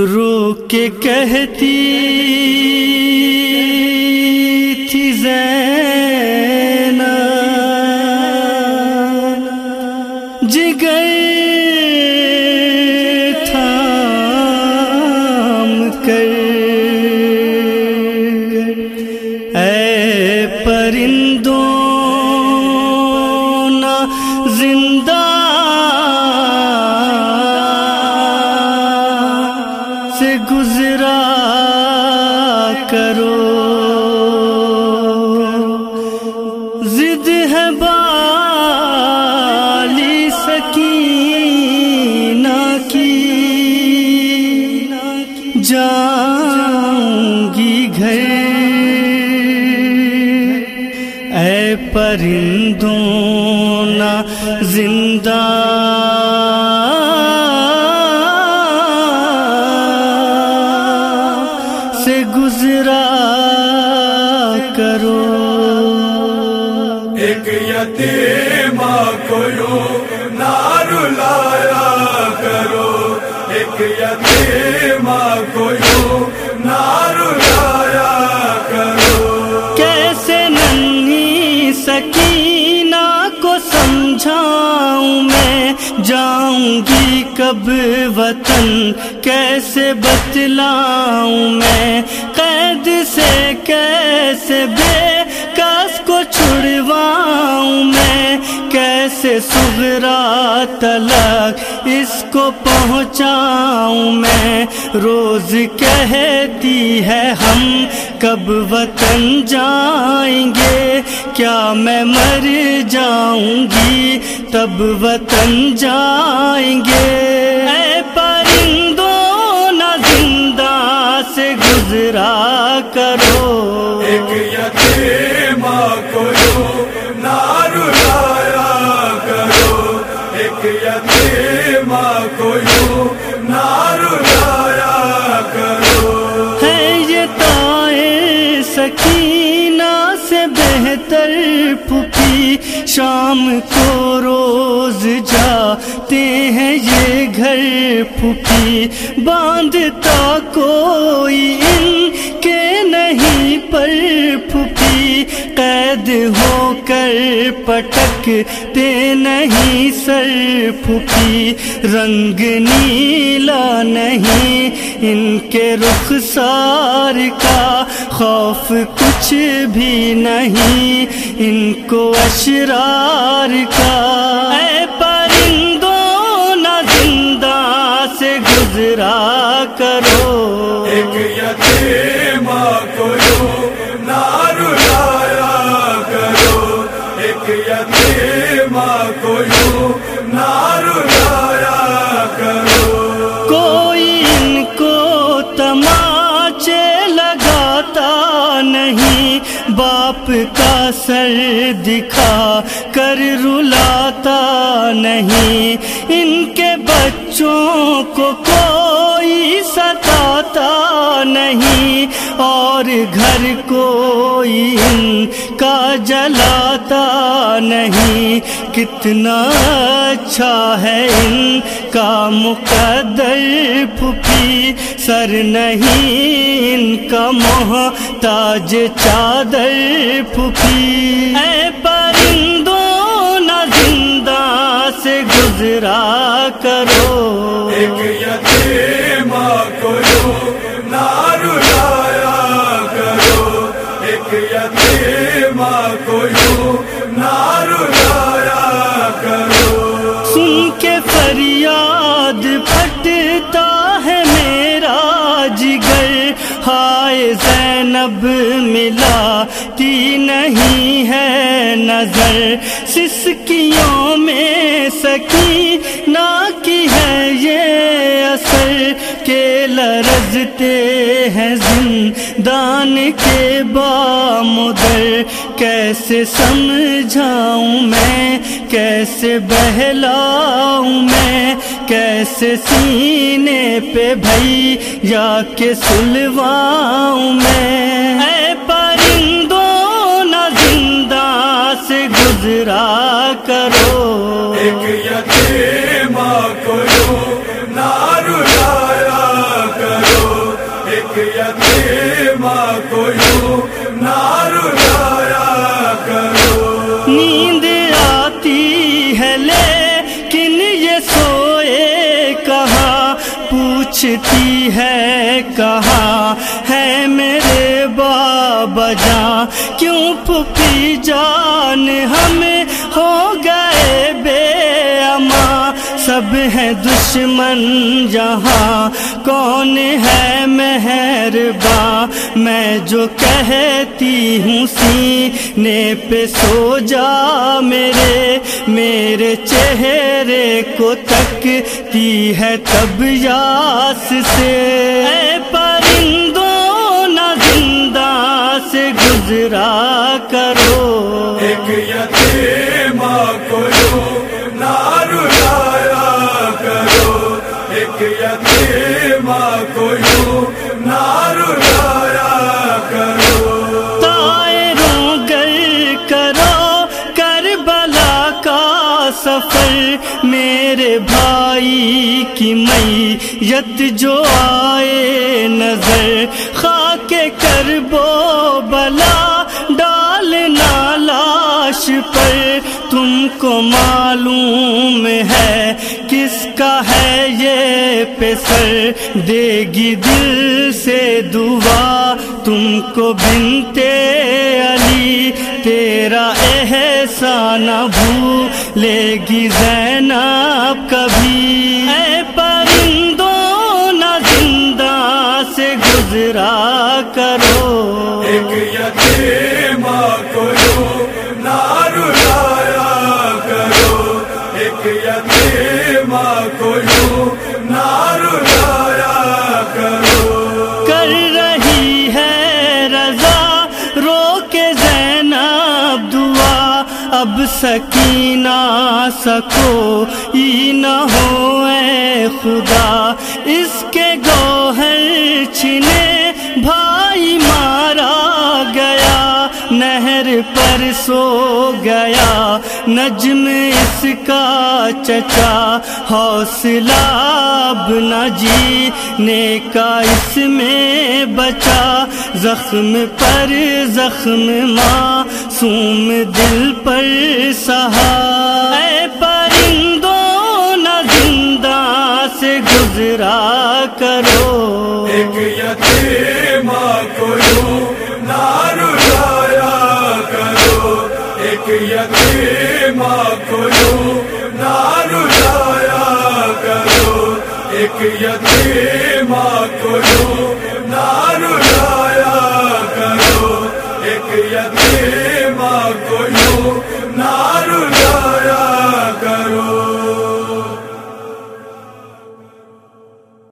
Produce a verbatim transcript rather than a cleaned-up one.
رو کے کہتی تھی زینب جگر تھام کر اے پرندوں نہ زندہ سے گزرا کرو، ضد ہے بالی سکینہ کی، جاؤں گی گھر اے پرندوں نہ زندہ سے گزرا کرو۔ ایک یتیمہ کو یوں نہ رلایا کرو، ایک یتیمہ کو یوں نہ رلایا کرو۔ کیسے ننھی سکینہ کو سمجھاؤں میں، جاؤں گی کب وطن کیسے بتلاؤں میں، قید سے کیسے بے کس کو چھڑواؤں میں، کیسے صغرا تلک اس کو پہنچاؤں میں۔ روز کہتی ہے ہم کب وطن جائیں گے، کیا میں مر جاؤں گی تب وطن جائیں گے۔ اے پرندوں نہ زندہ سے گزرا کرو، ایک یتیمہ کو یوں نہ رلایا کرو، ایک یتیمہ کو یوں نہ رلایا کرو۔ ہے یہ طائر سکینہ سے بہتر پھوپھی، شام کو روز جاتے ہیں یہ گھر پھوپھی، باندھتا کوئی ان کے نہیں پر پھوپھی، قید ہو کر پٹکتے نہیں سر پھوپھی، رنگ نیلا نہیں ان کے رخسار کا، خوف کچھ بھی نہیں ان کو اشرار کا۔ اے پرندوں نہ زندہ سے گزرا کرو، ایک یتیمہ کو یوں نہ رلایا کرو، ایک یتیمہ کو یوں نہ رلایا کرو۔ کوئی ان کو تماچے لگاتا نہیں، باپ کا سر دکھا کر رلاتا نہیں، ان کے بچوں کو کوئی ستاتا نہیں، اور گھر کوئی ان کا جلاتا نہیں۔ کتنا اچھا ہے ان کا مقدر پھوپھی، سر نہیں ان کا محتاج چادر پھوپھی۔ اے پرندوں نہ زندہ سے گزرا کرو، ایک یتیمہ کو یوں نہ رلایا کرو، ایک یتیمہ کو یوں نہ رلایا کرو۔ سن کے فریاد پھٹتا ہے میرا جگر، ہائے زینب ملاتی نہیں ہے نظر، سسکیوں میں سکینہ کی ہے یہ اثر، کہ لرزتے ہیں زندان کے بامدر۔ کیسے سمجھاؤں میں، کیسے بہلاؤں میں، کیسے سینے پہ بھیا کے سلواؤں میں۔ اے پرندوں نہ زندہ سے گزرا کرو، ایک یتیمہ کو یوں نہ رلایا کرو، ایک یتیمہ کو یوں نہ رلایا کرو. نیند آتی ہے لیکن یہ سوئے کہاں، پوچھتی ہے کہاں ہے میرے بابا جان. کیوں پھوپھی جان ہمیں ہو گئے بے امان، سب ہیں دشمن جہاں کون ہے مہرباں. میں جو کہتی ہوں سینے پہ سو جا میرے، میرے چہرے کو تکتی ہے تب یاس سے. اے پرندوں نہ زندہ سے گزرا کرو، ایک یتیمہ کو یوں نہ رلایا کرو. ایک یتیمہ کو یوں نہ رلایا کرو. طائروں گر کرو کربلا کا سفر، میرے بھائی کی میت جو آئے نظر. خاک کرب و بلا ڈالنا لاش پر، تم کو معلوم ہے کس کا ہے یہ پسر. دے گی دل سے دعا تم کو بنتے علی، تیرا احسان نہ بھولے گی زینب کبھی. اے پرندوں نہ زندہ سے گزرا کرو، ایک یتیمہ کو یوں نہ رلایا کرو. ایک یتیمہ کو یوں نہ رلایا کرو. کر رہی ہے رضا رو کے زینب دعا، اب سکینہ سکو ای نہ ہو اے خدا. اس کے گوہر چھنے بھائی مارا گیا، نہر پر سو گیا نجم اس کا چچا. حوصلہ اب نہ جینے کا اس میں بچا، زخم پر زخم معصوم دل پر سہا. اے پرندوں نہ زندہ سے گزرا کرو، ایک یتیمہ کو یوں نہ رلایا کرو. ایک یتیمہ کو یوں نہ رلایا کرو. ایک یتیمہ کو